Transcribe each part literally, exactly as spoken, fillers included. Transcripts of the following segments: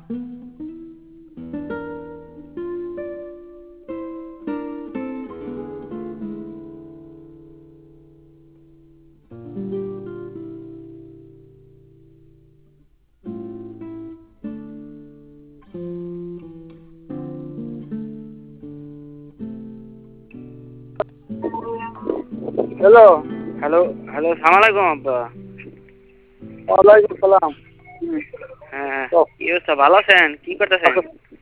Hello hello hello সালাম আলাইকুম আব্বা। ওয়ালাইকুম সালাম। হ্যাঁ কি অবস্থা, ভালো আছেন? কি করতেছেন?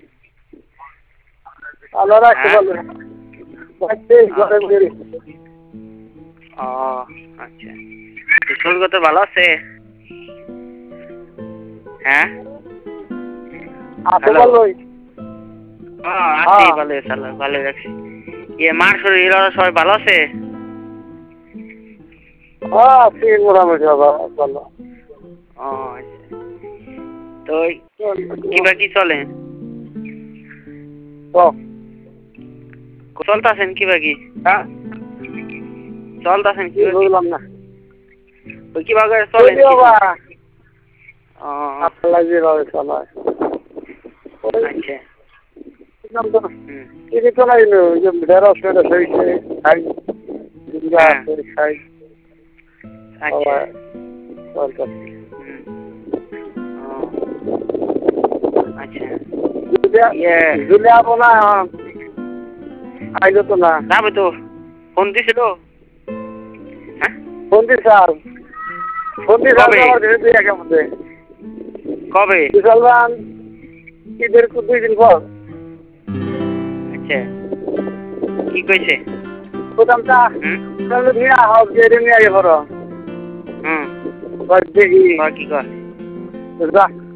আল্লাহ রাখতে পারবে ঘরে ঘুরে। ও আচ্ছা, স্কুল কত ভালো আছে? হ্যাঁ আছে হ্যালো, ভালোই। হ্যাঁ আছি ভালো, সাল্লাহ ভালো রাখছি। ইয়ে মার শরীর সবাই ভালো আছে? হ্যাঁ আছি মোটামুটি ভালো। ও আচ্ছা, তো কিবা কি চলে? চলতেছেন কিবা কি? হ্যাঁ চলতেছেন কি বললাম না ওই কিভাবে চলেন? ও আল্লাহ যেভাবে চালায়। আচ্ছা হুম এটা তো নাই যে ঢেঁড়স টেরস হয়েছে খাই ঝিঙ্গা হ্যাঁ আছে খাই আচ্ছা দরকার। হুম ও আচ্ছা ইয়ে ঝুলে যাবো না আইলো তো না যাবে তো, ফোন দিছিল? হ্যাঁ ফোন দিস আর ফোন দিস আর কবে আমার দুই একের মধ্যে কবে? বিশালবান ঈদের দুই দিন পর। আচ্ছা কি কইছে? প্রথমটা হুম নিয়ে হোক যে নিয়ে আগে পড়ো হুম দেখি কি কর?